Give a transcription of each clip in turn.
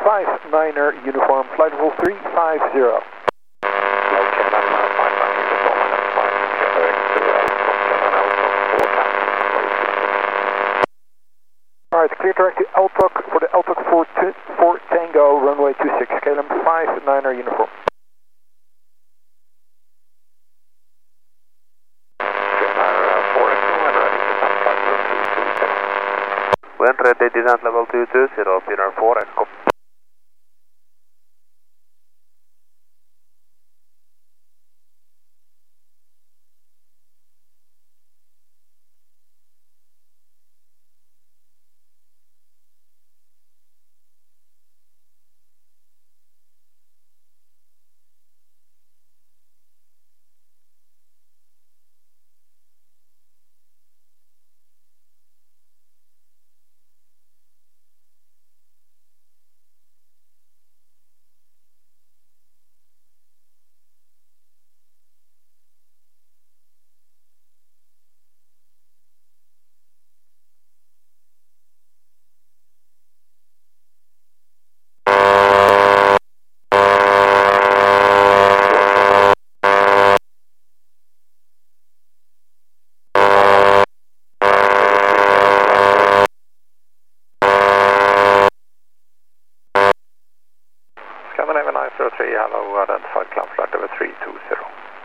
59er uniform, flight level 350. Alright, clear direct to LTOC for the LTOC 4 Tango, runway 26, KLM 59er uniform. When ready, descent level 220, Pinner 4 Echo. Scandinavia 903, hello, identified climb flight over 320.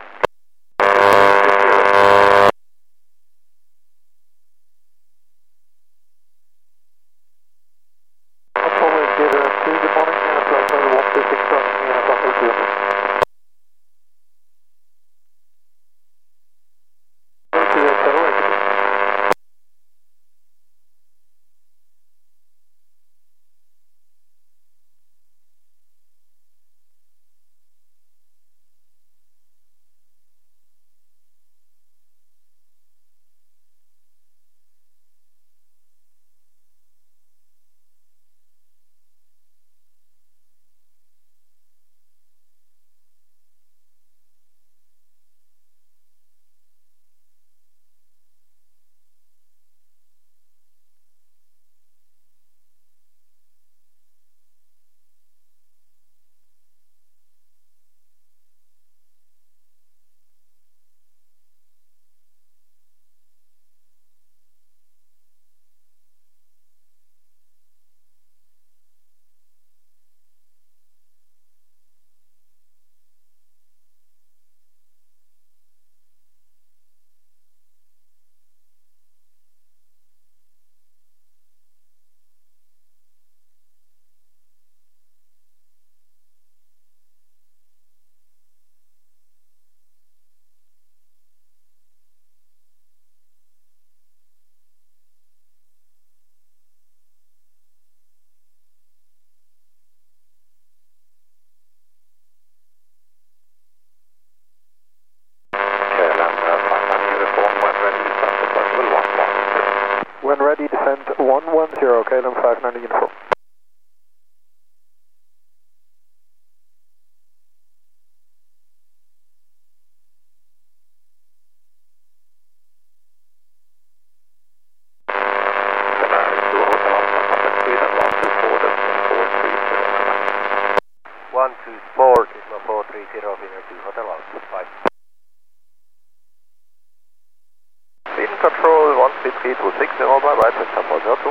When ready, descent 110, KLM 59er uniform. One two sport is my 430, Pinner 2 Hotel Alpha, 5. Speed control, 1 speed 260, bye bye, touch number 02.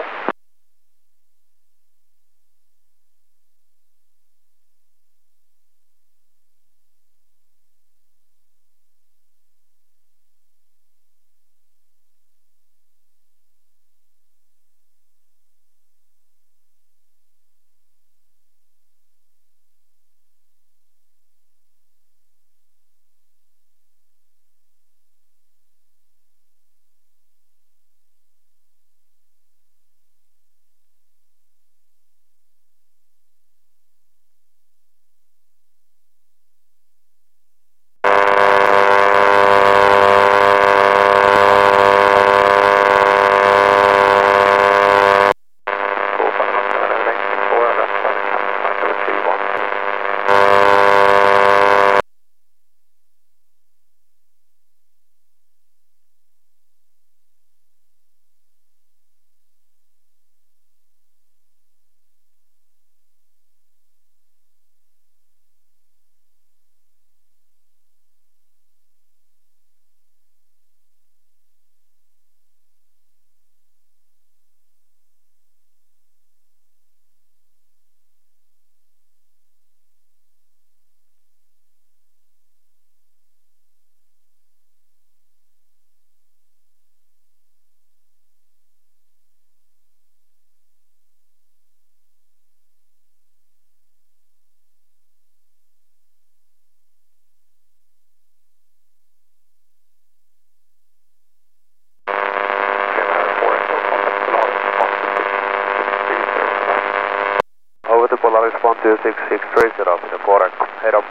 Alex 126630 in Borak. Head up.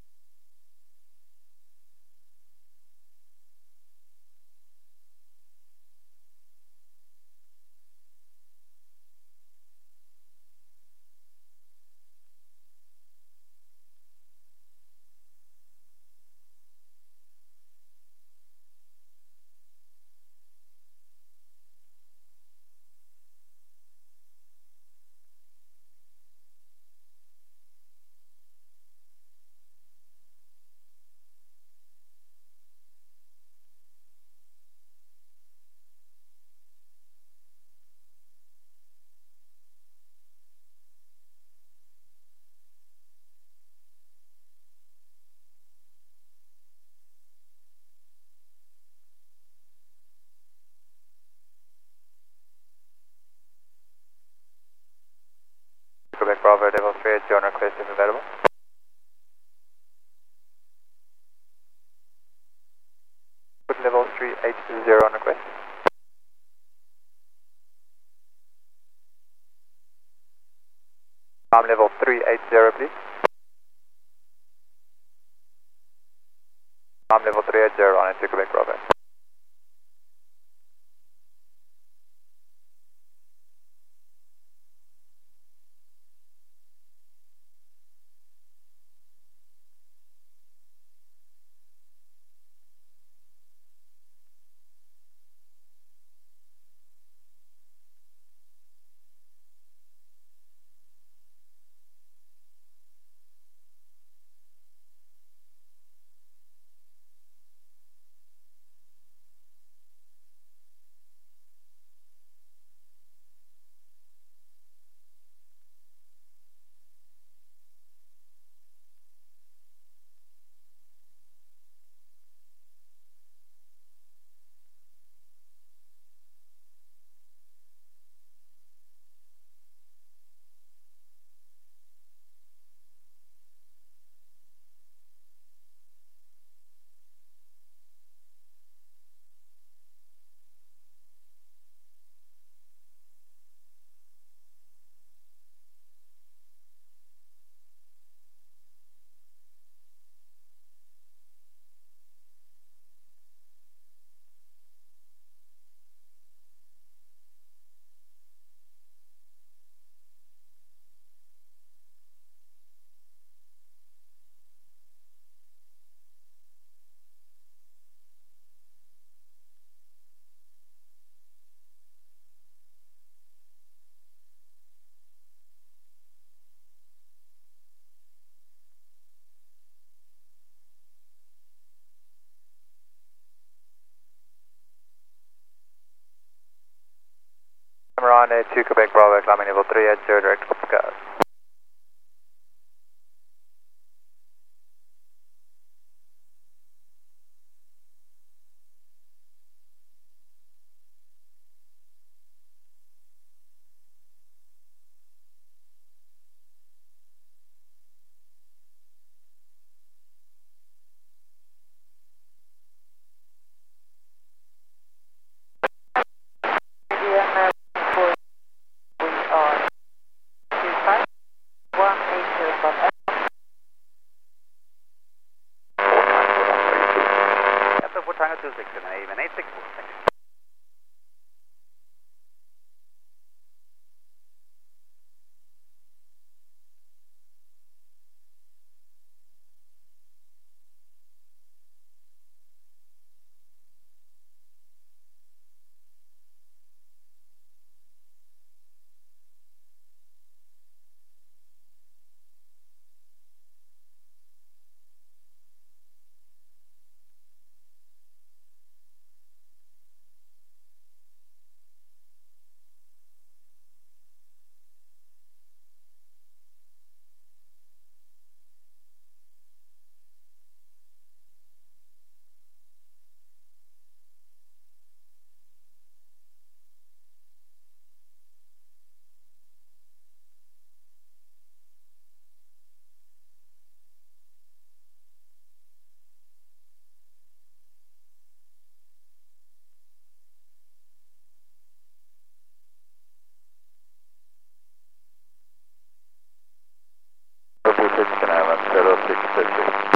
Quebec Bravo, level 380 on request if available. Put level 380 on request. Level 380 please. Level 380 on into Quebec Bravo. Cameron 2 Quebec Bravo, climbing level 380 direct up gas. EMS 4, we are 25180 above. Captain 4 Tango 26 and even 864. Thank you. Scannavan 0633.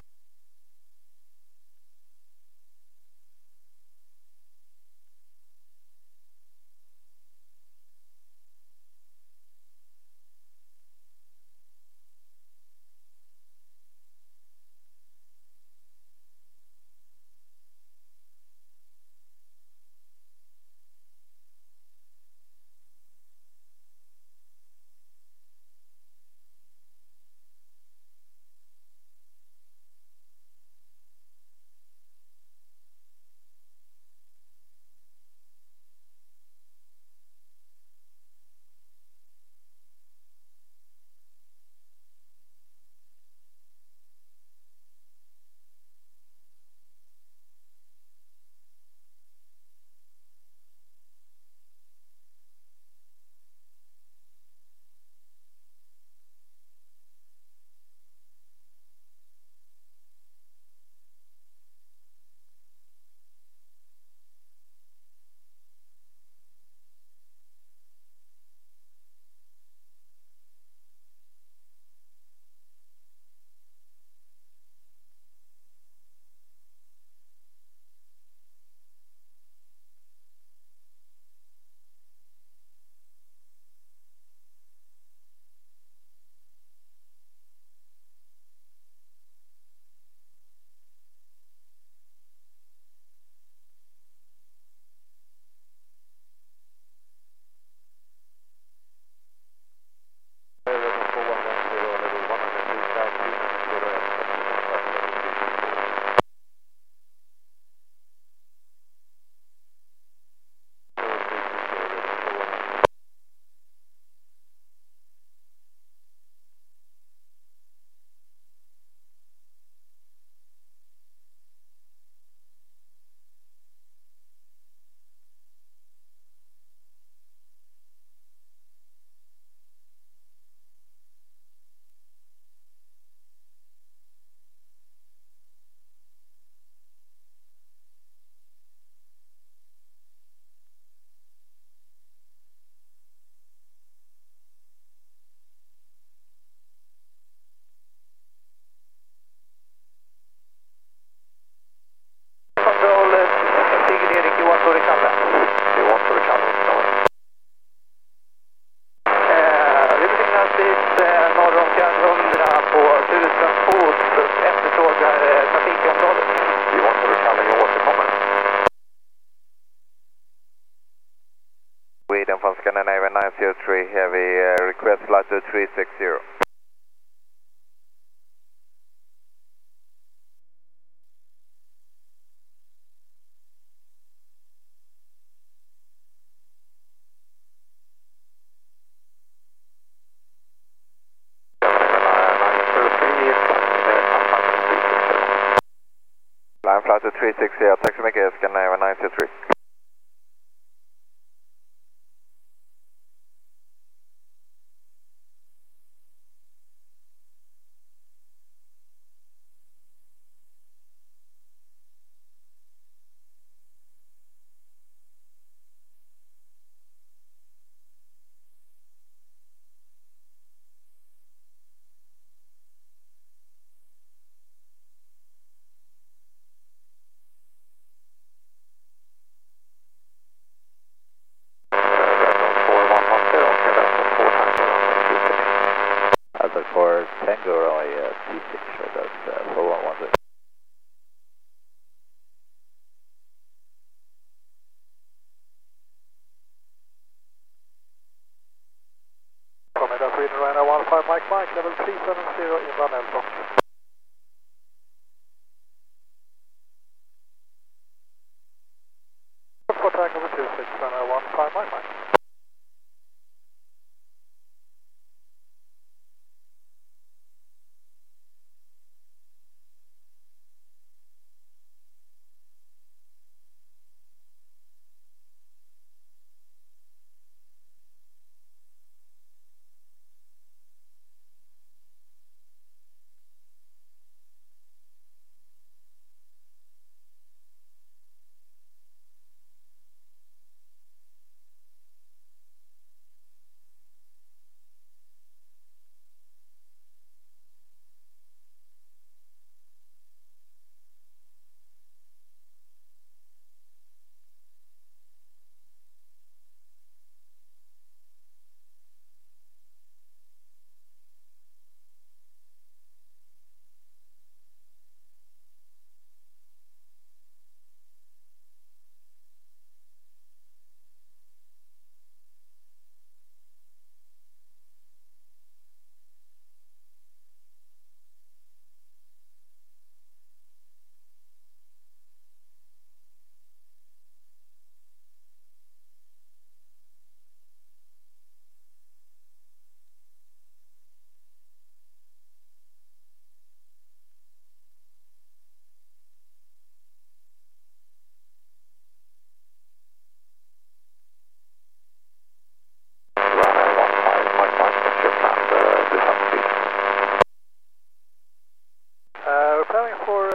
Sweden from Scandinavian 903 Heavy, request flight to 360. Line flight to 360, tack så mycket, Scandinavian 903. For Tango runway T6, so that's 4110. Commander Sweden Ryanair 15 Mike, level 370 inbound Elbrock. For Tango 26, Ryanair 15 Mike.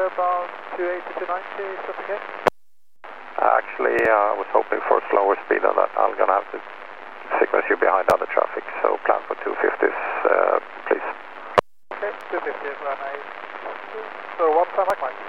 about 280 to 90, is that okay? Actually, I was hoping for a slower speed on that. I'm going to have to sequence you behind other traffic, so plan for 250s, please. Okay, 250, runway. So 1 time like mine.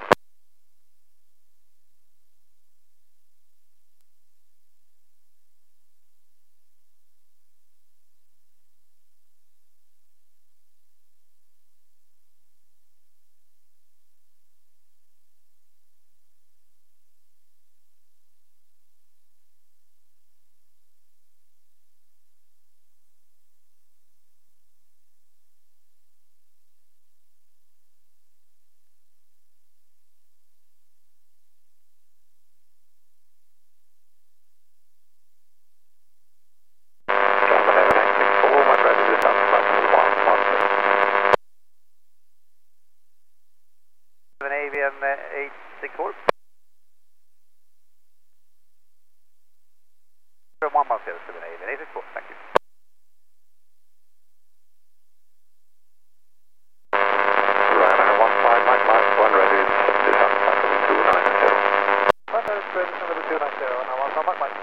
Avian 864. 110, Avian 864, thank you. Ryanair 15 Mike Mike, one ready, descent flight level 290. Ryanair ready, level 290, now 1 time like mine.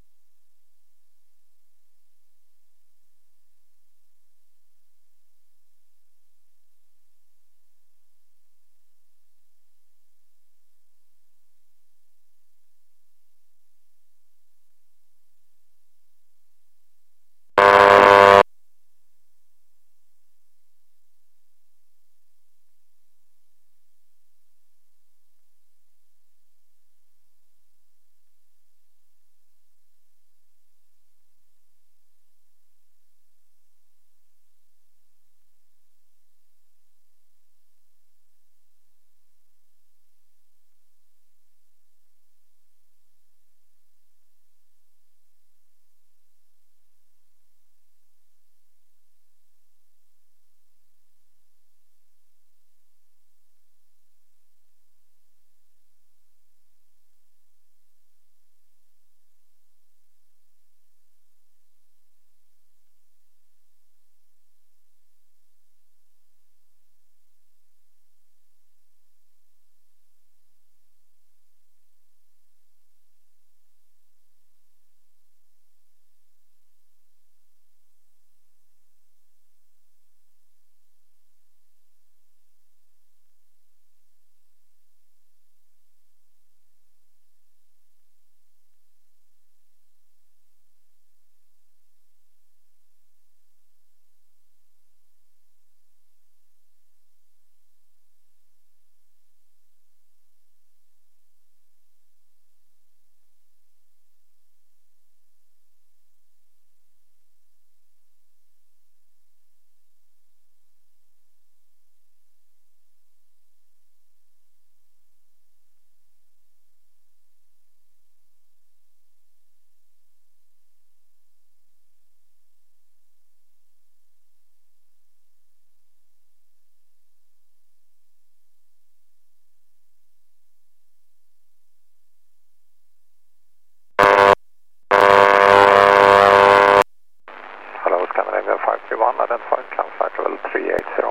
Hello, Scandinavia 531, identified, climb flight level 380.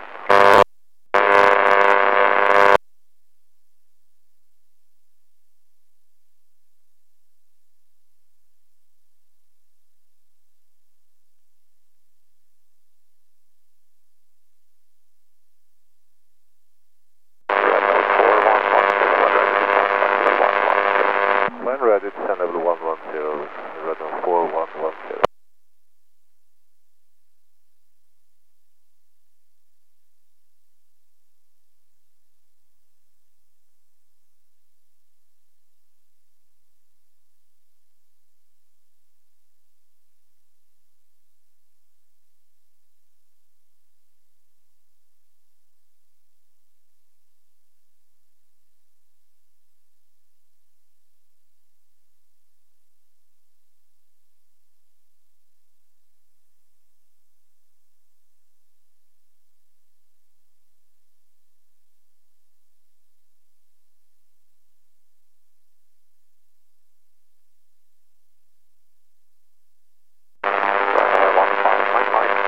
When ready, descend level 110, Redmond 4110.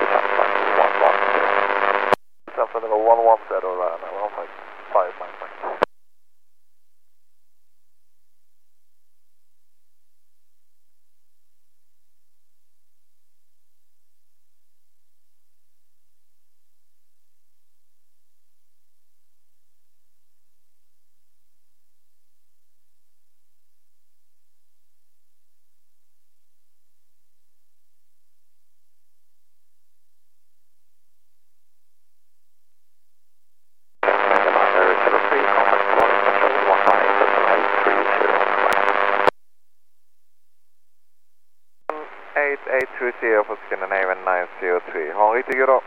Level 110, Ryanair 155 Mike Mike. 0 för Scandinavian 903. Ha en riktigt god dag.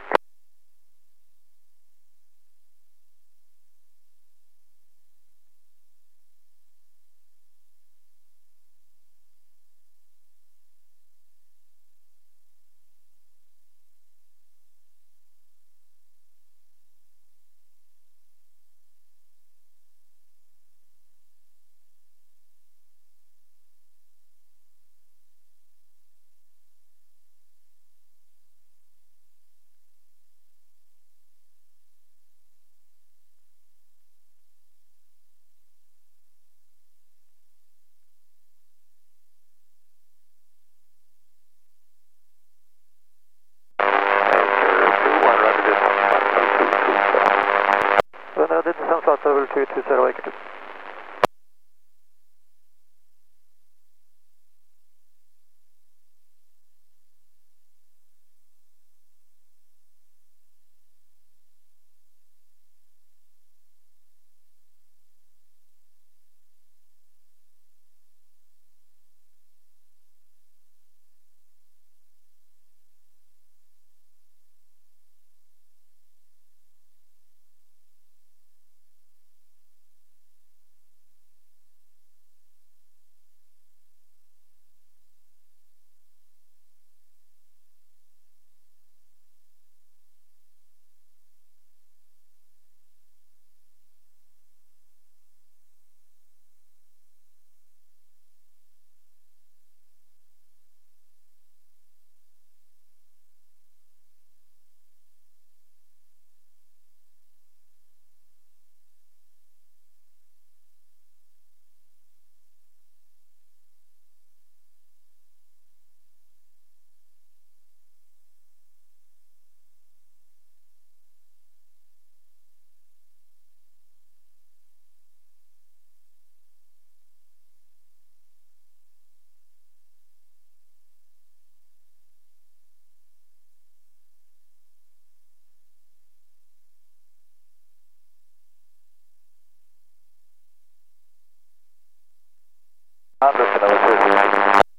Nödigt samsat över 220 Ekerö. Anderson över 2.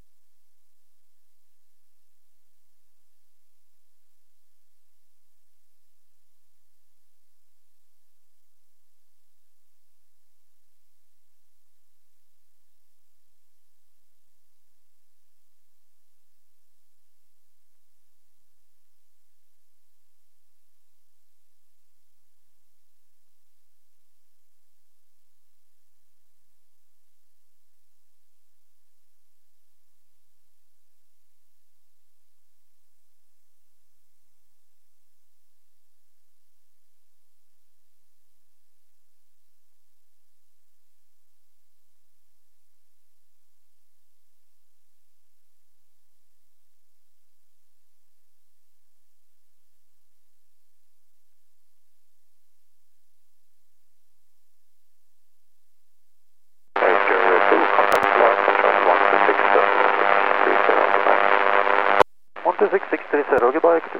On to 6630, goodbye Ekerö.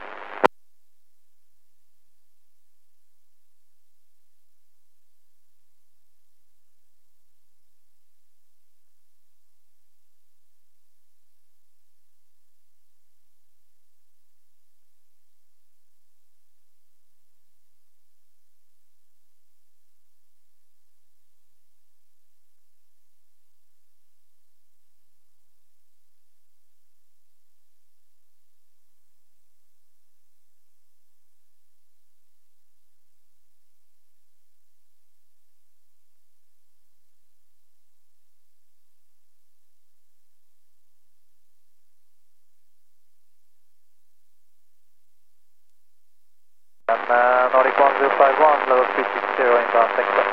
Nordic 1051, level 360 inbound sector.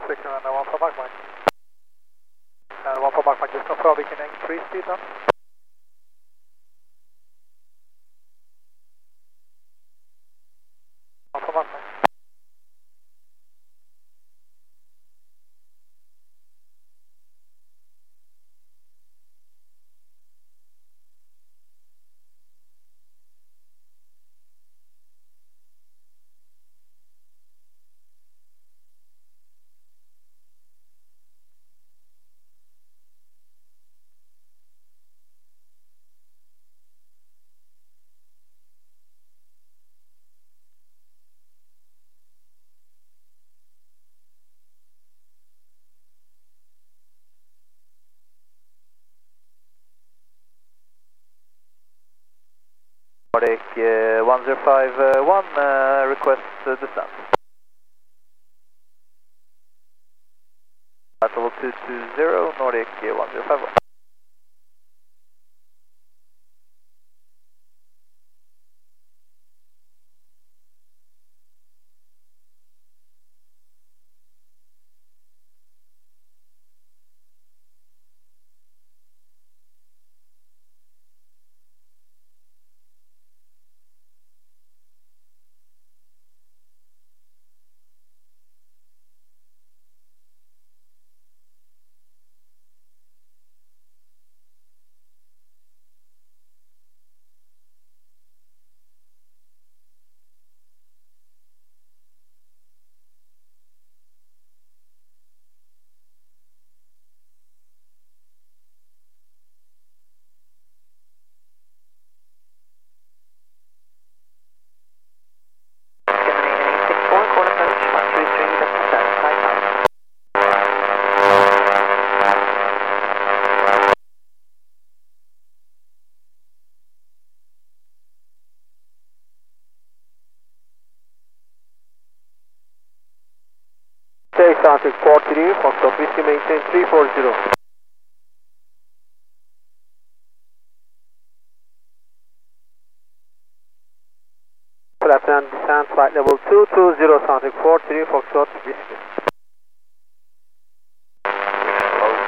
Victor and 1 for Mike Mike. And 1 for Mike Mike, just confirm we can increase speed now. Alpha Mike Mike. Nordic 1051, request descent. At level 220, Nordic 1051. Southwick 43, Foxtrot Whiskey maintain 340. Left hand descent flight level 220, Southwick 43, Foxtrot Whiskey.